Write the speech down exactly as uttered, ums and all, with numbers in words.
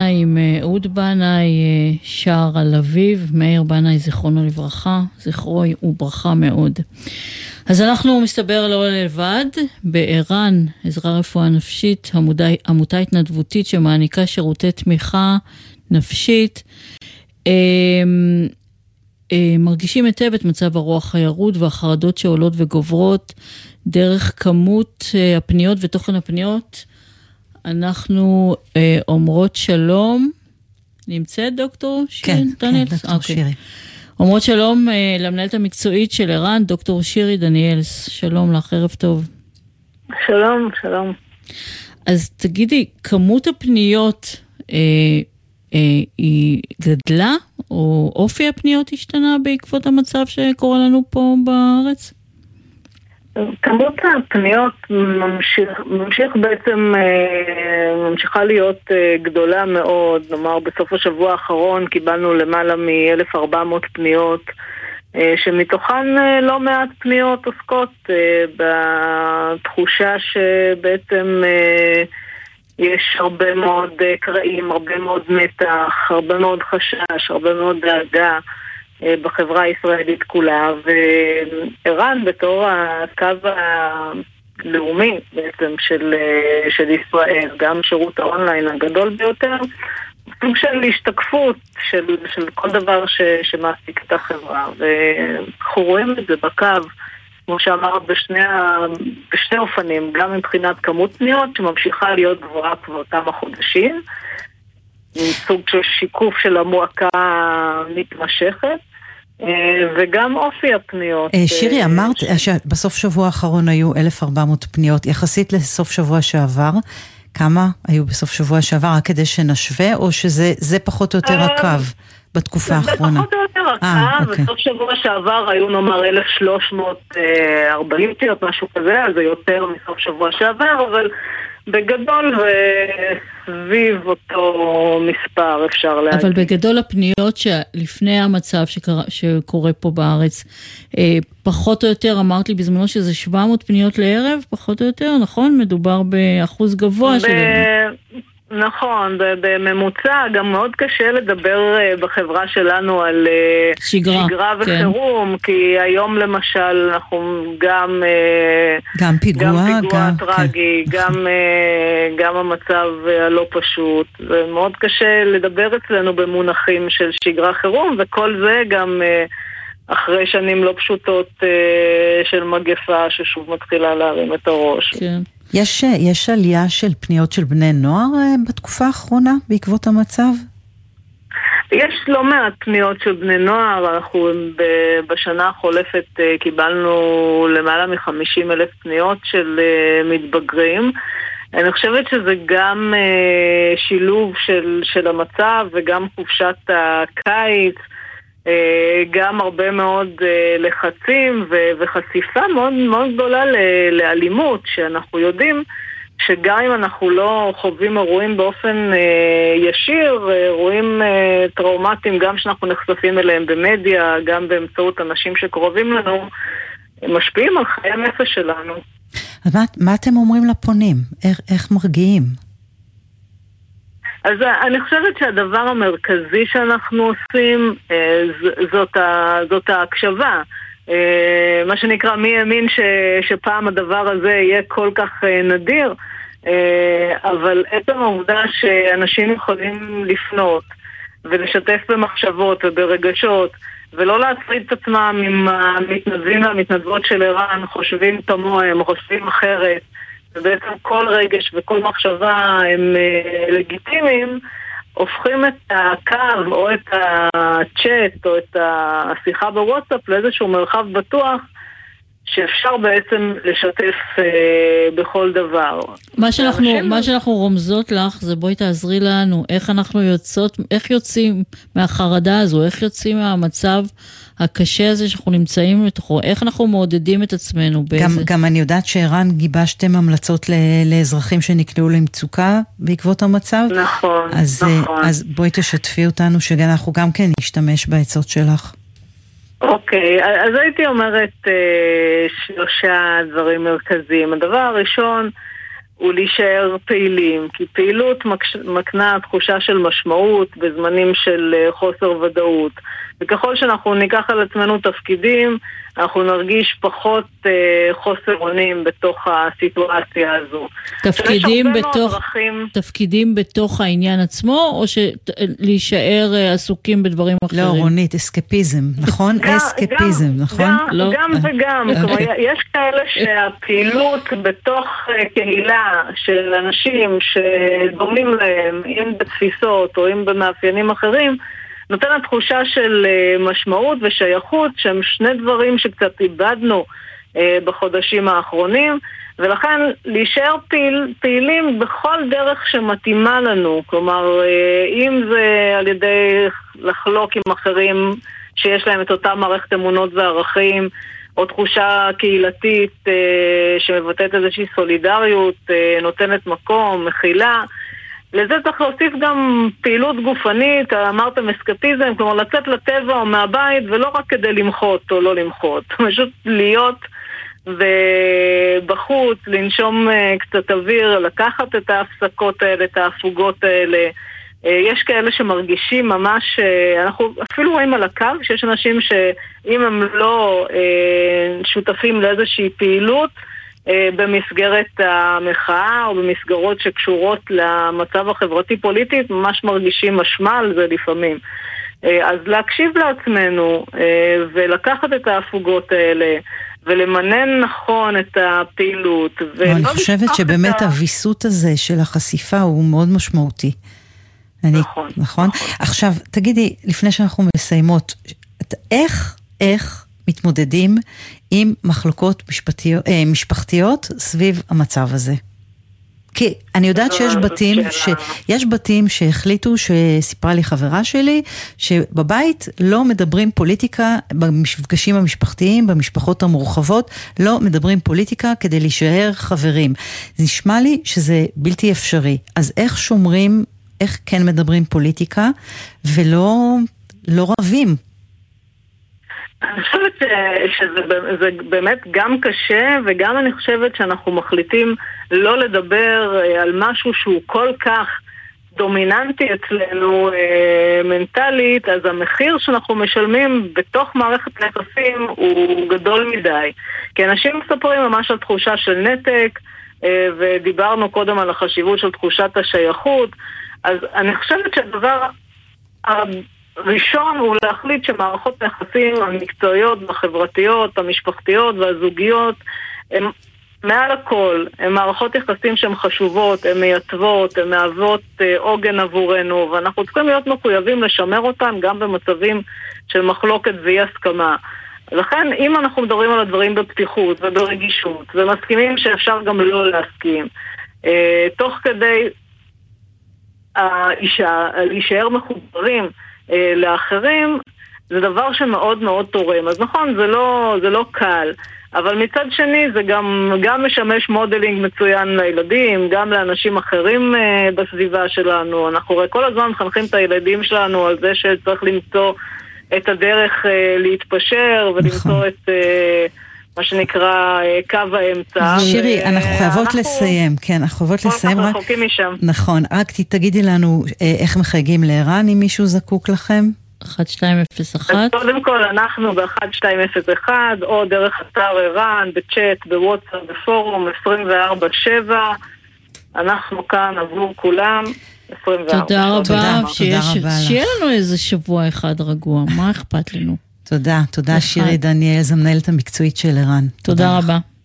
עם אהוד בנאי, שער על אביב, מאיר בנאי זיכרונו לברכה, זכרו וברכה מאוד. אז אנחנו מסתבר לא לבד, בערן, עזרה רפואה נפשית, עמותה התנדבותית שמעניקה שירותי תמיכה נפשית, מרגישים היטב את מצב הרוח הירוד והחרדות שעולות וגוברות דרך כמות הפניות ותוכן הפניות. אנחנו אה, אומרות שלום, נמצאת דוקטור שירי? כן, דניאל? כן, דוקטור אוקיי. שירי. אומרות שלום אה, למנהלת המקצועית של ערן, דוקטור שירי דניאלס. שלום לך, ערב טוב. שלום, שלום. אז תגידי, כמות הפניות אה, אה, היא גדלה, או אופי הפניות השתנה בעקבות המצב שקורה לנו פה בארץ? כמות הפניות ממשיך, ממשיך בעצם, ממשיכה להיות גדולה מאוד. נאמר, בסוף השבוע האחרון קיבלנו למעלה מ-אלף וארבע מאות פניות, שמתוכן לא מעט פניות עוסקות בתחושה שבעצם יש הרבה מאוד קרעים, הרבה מאוד מתח, הרבה מאוד חשש, הרבה מאוד דאגה בחברה הישראלית כולה, וערן בתור הקו הלאומי בעצם של, של ישראל, גם שירות האונליין הגדול ביותר, סוג של השתקפות של, של כל דבר ש, שמעסיק את החברה, ואנחנו רואים את זה בקו, כמו שאמרת, בשני, בשני אופנים, גם מבחינת כמות פניות שממשיכה להיות גבוהה כבר אותם החודשים, סוג של שיקוף של המועקה מתמשכת, וגם אופי הפניות. שירי, אמרת שבסוף שבוע האחרון היו אלף וארבע מאות פניות, יחסית לסוף שבוע שעבר, כמה היו בסוף שבוע שעבר, רק כדי שנשווה, או שזה פחות או יותר הקו בתקופה האחרונה? זה פחות או יותר הקו, בסוף שבוע שעבר היו נאמר אלף שלוש מאות וארבעים פניות, משהו כזה, אז זה יותר מסוף שבוע שעבר, אבל בגדול וסביב אותו מספר אפשר להגיד. אבל בגדול הפניות שלפני המצב שקרה, שקורה פה בארץ, פחות או יותר, אמרת לי בזמנו שזה שבע מאות פניות לערב, פחות או יותר, נכון? מדובר באחוז גבוה ב... של... נכון, בממוצע גם מאוד קשה לדבר בחברה שלנו על שגרה, שגרה וחירום, כן. כי היום למשל אנחנו גם גם פיגוע, גם פיגוע גם, טרגי, כן. גם, גם המצב הלא פשוט. זה מאוד קשה לדבר אצלנו במונחים של שגרה חירום, וכל זה גם אחרי שנים לא פשוטות של מגפה ששוב מתחילה להרים את הראש. כן. יש, יש עלייה של פניות של בני נוער בתקופה האחרונה בעקבות המצב? יש לא מעט פניות של בני נוער. אנחנו בשנה החולפת קיבלנו למעלה מ-חמישים אלף פניות של מתבגרים. אני חושבת שזה גם שילוב של, של המצב וגם חופשת הקיץ, גם הרבה מאוד לחצים וחשיפה מאוד מאוד גדולה לאלימות, שאנחנו יודעים שגם אם אנחנו לא חווים אירועים באופן ישיר, אירועים טראומטיים גם שאנחנו נחשפים אליהם במדיה, גם באמצעות אנשים שקרובים לנו, משפיעים על חיי הנפש שלנו. אז מה, מה אתם אומרים לפונים? איך, איך מרגיעים? אז אני חושבת שהדבר המרכזי שאנחנו עושים זאת, זאת ההקשבה. מה שנקרא, מי האמין ש, שפעם הדבר הזה יהיה כל כך נדיר, אבל עצם העובדה שאנשים יכולים לפנות ולשתף במחשבות וברגשות, ולא להפריד את עצמם עם המתנדבים והמתנדבות של ערן, חושבים תמוהם, חושבים אחרת, ובעצם כל רגש וכל מחשבה הם לגיטימיים, הופכים את הקו או את הצ'אט או את השיחה בוואטסאפ לאיזשהו מרחב בטוח שאפשר בעצם לשתף אה, בכל דבר. מה שאנחנו, אנשים... מה שאנחנו רומזות לך זה בואי תעזרי לנו, איך אנחנו יוצאות, איך יוצאים מהחרדה הזו, איך יוצאים מהמצב הקשה הזה שאנחנו נמצאים לתוכו, איך אנחנו מעודדים את עצמנו באיזה... גם, גם אני יודעת שערן גיבשתם המלצות ל, לאזרחים שנקלעו למצוקה בעקבות המצב. נכון, אז, נכון. אז בואי תשתפי אותנו שאנחנו גם כן נשתמש בעצות שלך. אוקיי, אז הייתי אומרת אה, שלושה דברים מרכזיים. הדבר הראשון הוא להישאר פעילים, כי פעילות מקנה תחושה של משמעות בזמנים של חוסר ודאות. וככל שאנחנו ניקח על עצמנו תפקידים, אנחנו נרגיש פחות אה, חוסר אונים בתוך הסיטואציה הזו. תפקידים בתוך, דרכים... תפקידים בתוך העניין עצמו, או שלהישאר עסוקים בדברים אחרים? לא, רונית, אסקפיזם, נכון? גם, אסקפיזם, גם, נכון? גם, לא. גם וגם. כלומר, יש כאלה שהפעילות בתוך קהילה של אנשים שדומים להם, אם בתפיסות או אם במאפיינים אחרים, נותנת תחושה של משמעות ושייכות, שהם שני דברים שקצת איבדנו בחודשים האחרונים, ולכן להישאר פעיל, פעילים בכל דרך שמתאימה לנו, כלומר, אם זה על ידי לחלוק עם אחרים שיש להם את אותה מערכת אמונות וערכים, או תחושה קהילתית שמבטאת איזושהי סולידריות, נותנת מקום, מכילה, לזה צריך להוסיף גם פעילות גופנית, אמרתם אסקפיזם, כלומר לצאת לטבע או מהבית, ולא רק כדי למחות או לא למחות, פשוט להיות ובחוץ, לנשום קצת אוויר, לקחת את ההפסקות האלה, את ההפוגות האלה. יש כאלה שמרגישים ממש, אנחנו אפילו רואים על הקו, שיש אנשים שאם הם לא שותפים לאיזושהי פעילות, במסגרת המחאה או במסגרות שקשורות למצב החברתי-פוליטי, ממש מרגישים משמע על זה לפעמים. אז להקשיב לעצמנו ולקחת את ההפוגות האלה ולמנן נכון את הפעילות. אני חושבת שבאמת הוויסות הזה של החשיפה הוא מאוד משמעותי. נכון. נכון? עכשיו, תגידי, לפני שאנחנו מסיימות, איך, איך מתמודדים עם מחלוקות משפטיות, אה, משפחתיות סביב המצב הזה? כי אני יודעת שיש בתים, ש... יש בתים שהחליטו, שסיפרה לי חברה שלי, שבבית לא מדברים פוליטיקה, במפגשים המשפחתיים, במשפחות המורחבות, לא מדברים פוליטיקה כדי להישאר חברים. זה נשמע לי שזה בלתי אפשרי. אז איך שומרים, איך כן מדברים פוליטיקה, ולא לא רבים? אני חושבת שזה באמת גם קשה, וגם אני חושבת שאנחנו מחליטים לא לדבר על משהו שהוא כל כך דומיננטי אצלנו מנטלית, אז המחיר שאנחנו משלמים בתוך מערכת היחסים הוא גדול מדי. כי אנשים מספרים ממש על תחושה של נתק, ודיברנו קודם על החשיבות של תחושת השייכות, אז אני חושבת שהדבר ראשון הוא להחליט שמערכות היחסים המקצועיות והחברתיות, המשפחתיות והזוגיות, הן מעל הכל, הן מערכות יחסים שהן חשובות, הן מייצבות, הן מהוות עוגן עבורנו, ואנחנו צריכים להיות מחויבים לשמר אותן גם במצבים של מחלוקת ואי הסכמה. לכן, אם אנחנו מדברים על הדברים בפתיחות וברגישות, ומסכימים שאפשר גם לא להסכים, תוך כדי האישה, להישאר מחוברים לאחרים, זה דבר שמאוד מאוד תורם. אז נכון, זה לא, זה לא קל, אבל מצד שני זה גם, גם משמש מודלינג מצוין לילדים, גם לאנשים אחרים בסביבה שלנו. אנחנו רואה כל הזמן מחנכים את הילדים שלנו על זה שצריך למצוא את הדרך להתפשר ולמצוא את מה שנקרא קו האמצע. שירי, אנחנו חייבות לסיים, כן, אנחנו חייבות לסיים. אנחנו רחוקים משם. נכון, רק תגידי לנו איך מחייגים לערן, אם מישהו זקוק לכם. אחת שתיים אפס אחת. אז קודם כל אנחנו ב-אחת שתיים אפס אחת, או דרך אתר ערן, בצ'אט, בוואטסאפ, בפורום עשרים וארבע שבע. אנחנו כאן עבור כולם. עשרים וארבע. תודה רבה, שיהיה לנו איזה שבוע אחד רגוע, מה אכפת לנו? תודה, תודה שירי דניאל, זמנהלת המקצועית של ערן. תודה רבה.